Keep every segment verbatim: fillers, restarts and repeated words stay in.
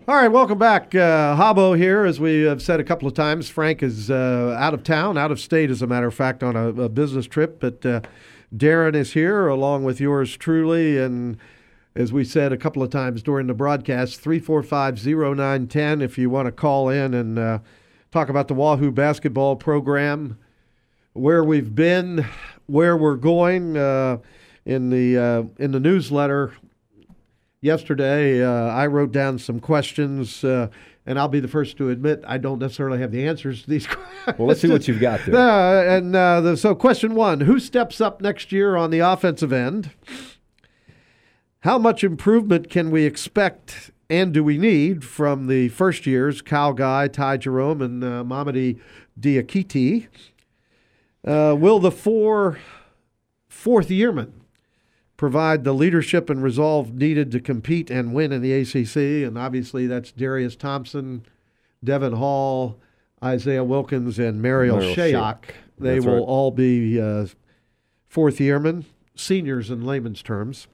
All right, welcome back. Uh, Habbo here. As we have said a couple of times, Frank is uh, out of town, out of state, as a matter of fact, on a, a business trip. But uh, Darren is here, along with yours truly. And as we said a couple of times during the broadcast, three four five, zero nine one zero if you want to call in and uh, talk about the Wahoo basketball program, where we've been, where we're going. Uh, in the uh, in the newsletter yesterday, uh, I wrote down some questions, uh, and I'll be the first to admit I don't necessarily have the answers to these questions. Well, let's see what you've got there. Uh, and uh, the, so question one, who steps up next year on the offensive end? How much improvement can we expect and do we need from the first years, Kyle Guy, Ty Jerome, and uh, Mamadi Diakite? Uh, will the four fourth yearmen provide the leadership and resolve needed to compete and win in the A C C? And obviously that's Darius Thompson, Devin Hall, Isaiah Wilkins, and Mariel Shayok. They That's will right. all be uh, fourth yearmen, seniors in layman's terms.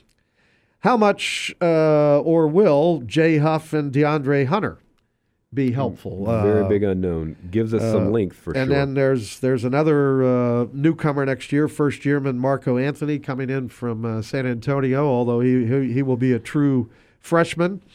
How much uh, or will Jay Huff and DeAndre Hunter be helpful? Very Uh, big unknown. Gives us some length for and sure. then there's there's another uh, newcomer next year, first yearman Marco Anthony coming in from uh, San Antonio, although he, he he will be a true freshman.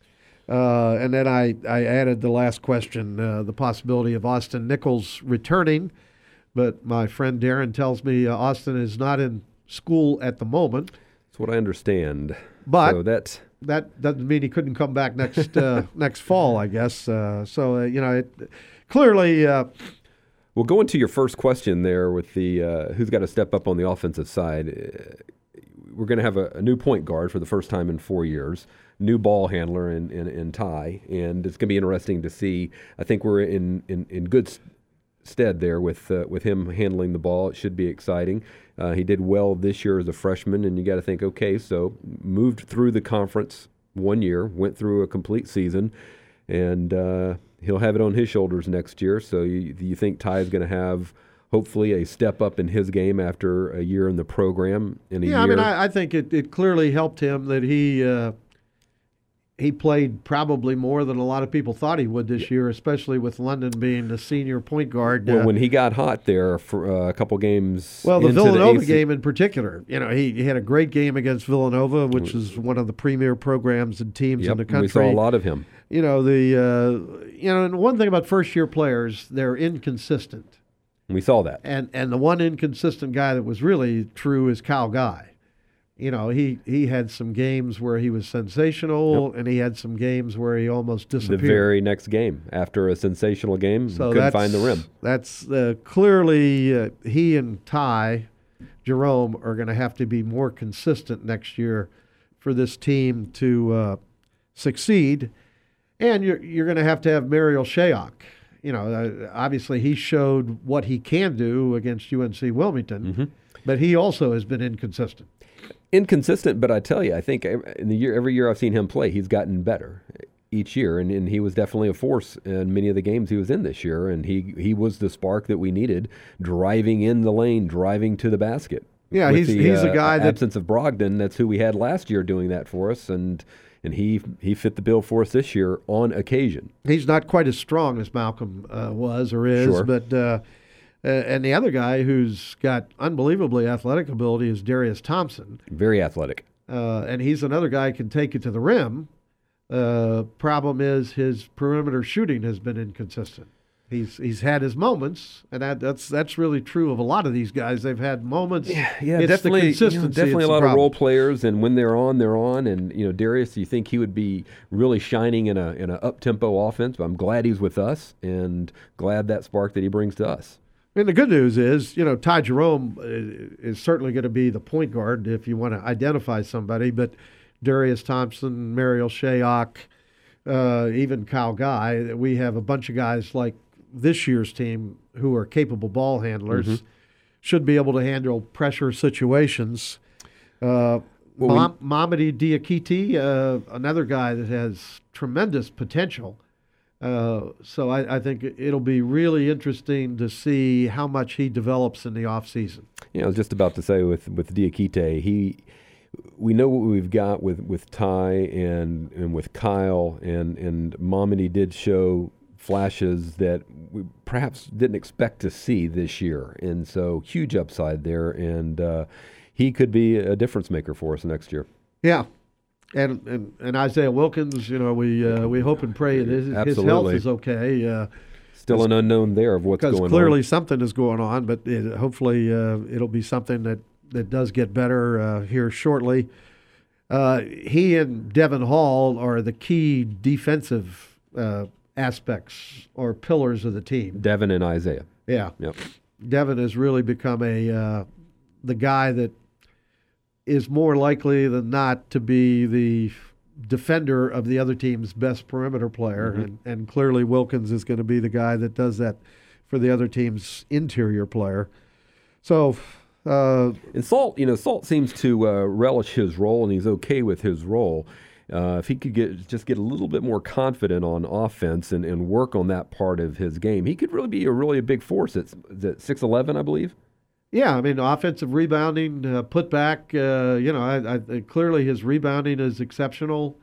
Uh, and then I, I added the last question, uh, the possibility of Austin Nichols returning. But my friend Darren tells me uh, Austin is not in school at the moment. That's what I understand. But so that that doesn't mean he couldn't come back next uh, next fall, I guess. Uh, so, uh, you know, it, clearly uh, Well, going to your first question there with the uh, who's got to step up on the offensive side, uh, we're going to have a, a new point guard for the first time in four years, new ball handler in, in, in Ty, and it's going to be interesting to see. I think we're in, in, in good st- stead there with uh, with him handling the ball. It should be exciting. Uh, he did well this year as a freshman, and you got to think, okay, so moved through the conference one year, went through a complete season, and uh, he'll have it on his shoulders next year. So you, you think Ty is going to have hopefully a step up in his game after a year in the program? In a yeah, year. I mean, I, I think it, it clearly helped him that he uh, he played probably more than a lot of people thought he would this year, especially with London being the senior point guard. Well, uh, when he got hot there for uh, a couple games. Well, the into Villanova A C game in particular, you know, he, he had a great game against Villanova, which is one of the premier programs and teams Yep, in the and country. we saw a lot of him. You know, the uh, you know, and one thing about first-year players, they're inconsistent. We saw that. And and the one inconsistent guy that was really true is Kyle Guy. You know, he, he had some games where he was sensational, Yep. and he had some games where he almost disappeared. The very next game, after a sensational game, So couldn't that's, find the rim. That's uh, clearly uh, he and Ty Jerome are going to have to be more consistent next year for this team to uh, succeed. And you're you're going to have to have Mariel Shayok. You know, uh, obviously he showed what he can do against U N C Wilmington, Mm-hmm. but he also has been inconsistent. Inconsistent, but I tell you, I think in the year, every year I've seen him play, he's gotten better each year, and, and he was definitely a force in many of the games he was in this year, and he, he was the spark that we needed, driving in the lane, driving to the basket. Yeah, With he's the, he's uh, a guy that absence of Brogdon, that's who we had last year doing that for us, and and he he fit the bill for us this year on occasion. he's not quite as strong as Malcolm uh, was or is, Sure. but uh, uh, and the other guy who's got unbelievably athletic ability is Darius Thompson, Very athletic. uh, and he's another guy who can take it to the rim. Uh, problem is his perimeter shooting has been inconsistent. He's he's had his moments, and that, that's that's really true of a lot of these guys. They've had moments. Yeah, yeah, it's definitely. The You consistency. know, definitely it's a the lot of role problem. players, and when they're on, they're on. And you know, Darius, you think he would be really shining in a in a up tempo offense? But I'm glad he's with us, and glad that spark that he brings to us. And the good news is, you know, Ty Jerome is certainly going to be the point guard if you want to identify somebody. But Darius Thompson, Mariel Shayok, uh, even Kyle Guy, we have a bunch of guys like this year's team who are capable ball handlers, Mm-hmm. should be able to handle pressure situations. Uh, Well, Ma- Mamadi Diakite, uh, another guy that has tremendous potential. Uh, so I, I think it'll be really interesting to see how much he develops in the offseason. You know, I was just about to say with with Diakite, he we know what we've got with, with Ty and and with Kyle, and and Momedy did show flashes that we perhaps didn't expect to see this year, and so huge upside there, and uh, he could be a difference maker for us next year. Yeah, and and, and Isaiah Wilkins, you know, we uh, we hope and pray that his, his health is okay. Uh, Still an unknown there of what's going on. Because clearly something is going on, but it, hopefully uh, it'll be something that, that does get better uh, here shortly. Uh, he and Devin Hall are the key defensive uh, aspects or pillars of the team. Devin and Isaiah. Yeah. Yep. Devin has really become a uh, the guy that is more likely than not to be the defender of the other team's best perimeter player, mm-hmm. and, and clearly Wilkins is going to be the guy that does that for the other team's interior player. So, uh, and Salt, you know, Salt seems to uh, relish his role, and he's okay with his role. Uh, if he could get just get a little bit more confident on offense and, and work on that part of his game, he could really be a really a big force. It's at six eleven, I believe. Yeah, I mean, offensive rebounding, uh, put back, uh, you know, I, I, clearly his rebounding is exceptional.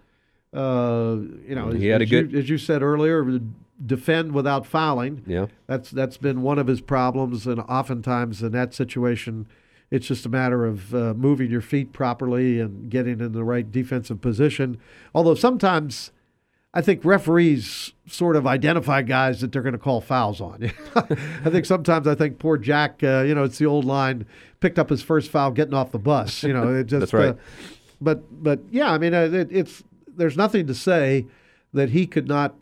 Uh, you know, he as, had a as good, you, as you said earlier, defend without fouling. Yeah, that's that's been one of his problems, and oftentimes in that situation, it's just a matter of uh, moving your feet properly and getting in the right defensive position. Although sometimes I think referees sort of identify guys that they're going to call fouls on. I think sometimes I think poor Jack, uh, you know, it's the old line, picked up his first foul getting off the bus. You know, it just. That's right. Uh, but but yeah, I mean, it, it's there's nothing to say that he could not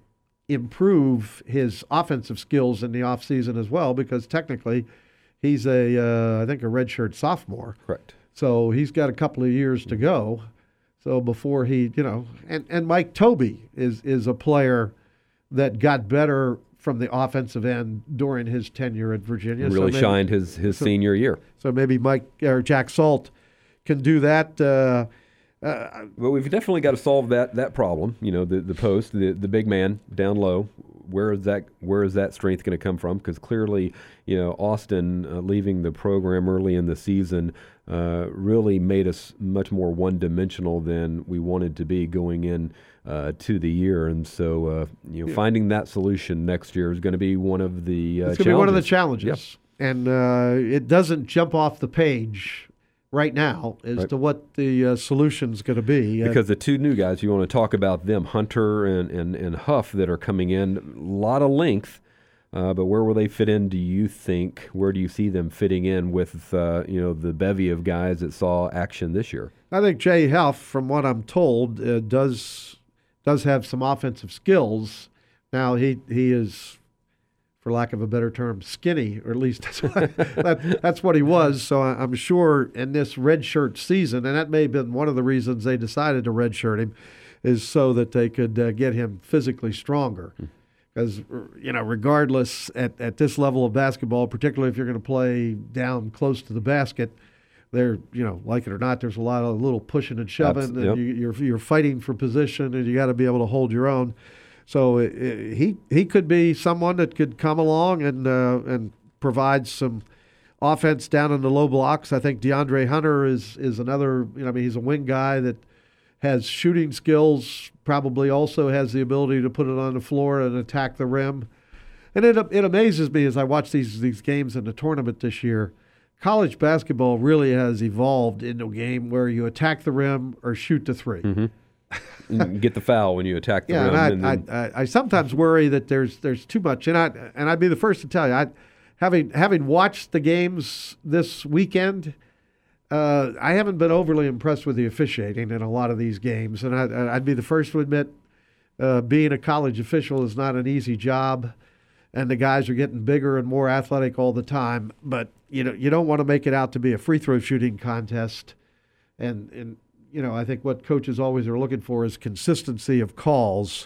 improve his offensive skills in the offseason as well, because technically he's a uh, I think a redshirt sophomore. Correct. So he's got a couple of years to go. So before he, you know, and, and Mike Tobey is is a player that got better from the offensive end during his tenure at Virginia. Really so maybe, shined his, his so, senior year. So maybe Mike or Jack Salt can do that. Uh, uh, well, we've definitely got to solve that that problem. You know, the the post, the the big man down low. Where is that? Where is that strength going to come from? Because clearly, you know, Austin uh, leaving the program early in the season uh, really made us much more one-dimensional than we wanted to be going in uh, to the year. And so, uh, you know, yeah. finding that solution next year is going to be one of the uh, it's going to be one of the challenges. Yep. And uh, it doesn't jump off the page right now as right. to what the uh, solution's going to be. Because uh, the two new guys, you want to talk about them, Hunter and, and, and Huff, that are coming in, a lot of length, uh, but where will they fit in, do you think? Where do you see them fitting in with uh, you know, the bevy of guys that saw action this year? I think Jay Huff, from what I'm told, uh, does does have some offensive skills. Now, he, he is, for lack of a better term, skinny, or at least that's what, that, that's what he was. So I'm sure in this redshirt season, and that may have been one of the reasons they decided to redshirt him, is so that they could uh, get him physically stronger. Because, you know, regardless, at, at this level of basketball, particularly if you're going to play down close to the basket, there, you know, like it or not, there's a lot of little pushing and shoving, That's, and yep. you, you're you're fighting for position, and you got to be able to hold your own. So it, it, he he could be someone that could come along and uh, and provide some offense down in the low blocks. I think DeAndre Hunter is is another. You know, I mean, he's a wing guy that has shooting skills. Probably also has the ability to put it on the floor and attack the rim. And it it amazes me as I watch these these games in the tournament this year. College basketball really has evolved into a game where you attack the rim or shoot the three. Mm-hmm. Get the foul when you attack the yeah, rim. Yeah, and and I, I, I sometimes worry that there's there's too much, and I and I'd be the first to tell you, I, having having watched the games this weekend, uh, I haven't been overly impressed with the officiating in a lot of these games, and I, I'd be the first to admit, uh, being a college official is not an easy job, and the guys are getting bigger and more athletic all the time. But you know, you don't want to make it out to be a free throw shooting contest, and and. You know, I think what coaches always are looking for is consistency of calls.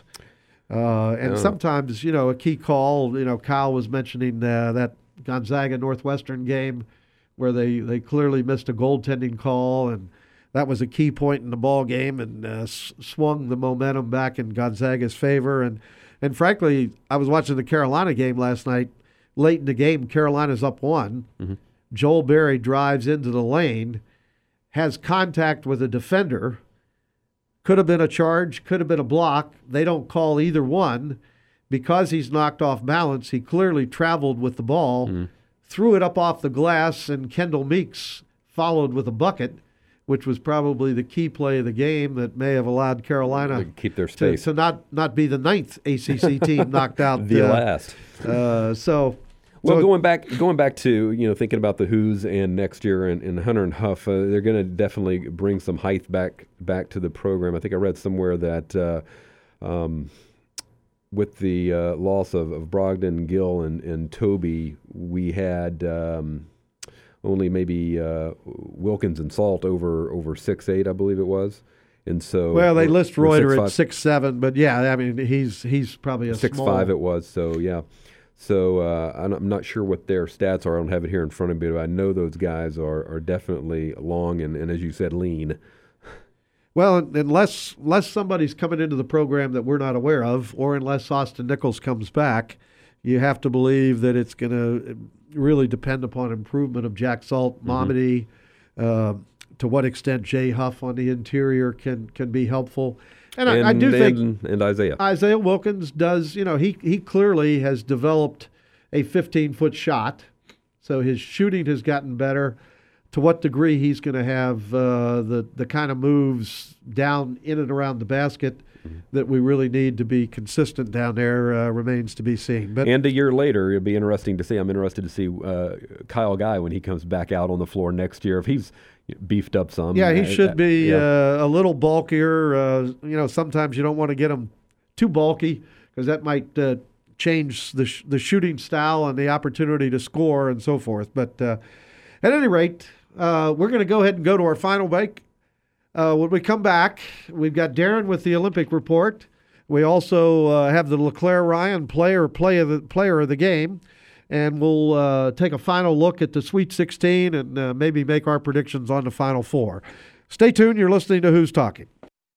Uh, and yeah. sometimes, you know, a key call, you know, Kyle was mentioning uh, that Gonzaga Northwestern game where they, they clearly missed a goaltending call, and that was a key point in the ball game and uh, s- swung the momentum back in Gonzaga's favor. And, and frankly, I was watching the Carolina game last night. Late in the game, Carolina's up one. Mm-hmm. Joel Berry drives into the lane, has contact with a defender. Could have been a charge, could have been a block. They don't call either one. Because he's knocked off balance, he clearly traveled with the ball, mm. threw it up off the glass, and Kendall Meeks followed with a bucket, which was probably the key play of the game that may have allowed Carolina keep their space. To, to not, not be the ninth A C C team knocked out. the uh, last. Uh, so, well, so going back, going back to you know thinking about the Who's and next year and, and Hunter and Huff, uh, they're going to definitely bring some height back back to the program. I think I read somewhere that. Uh, um, With the uh, loss of, of Brogdon, Gill, and, and Toby, we had um, only maybe uh, Wilkins and Salt over over six eight, I believe it was, and so well they list Reuter six, at six seven, but yeah, I mean he's he's probably a six small. five. It was so yeah. So uh, I'm not sure what their stats are. I don't have it here in front of me, but I know those guys are are definitely long and, and as you said, lean. Well, unless unless somebody's coming into the program that we're not aware of, or unless Austin Nichols comes back, you have to believe that it's going to really depend upon improvement of Jack Salt, Mamadi, mm-hmm. uh, to what extent Jay Huff on the interior can can be helpful. And, and I, I do and, think and Isaiah Isaiah Wilkins does. You know, he he clearly has developed a fifteen-foot shot, so his shooting has gotten better. To what degree he's going to have uh, the the kind of moves down in and around the basket mm-hmm. that we really need to be consistent down there uh, remains to be seen. But and a year later, it'll be interesting to see. I'm interested to see uh, Kyle Guy when he comes back out on the floor next year. If he's beefed up some, yeah, he uh, should be yeah. uh, a little bulkier. Uh, you know, sometimes you don't want to get him too bulky because that might uh, change the sh- the shooting style and the opportunity to score and so forth. But uh, at any rate. Uh, we're going to go ahead and go to our final break. Uh, when we come back, we've got Darren with the Olympic report. We also uh, have the LeClaire Ryan player play of the, player of the game, and we'll uh, take a final look at the Sweet sixteen and uh, maybe make our predictions on the Final Four. Stay tuned. You're listening to Who's Talking.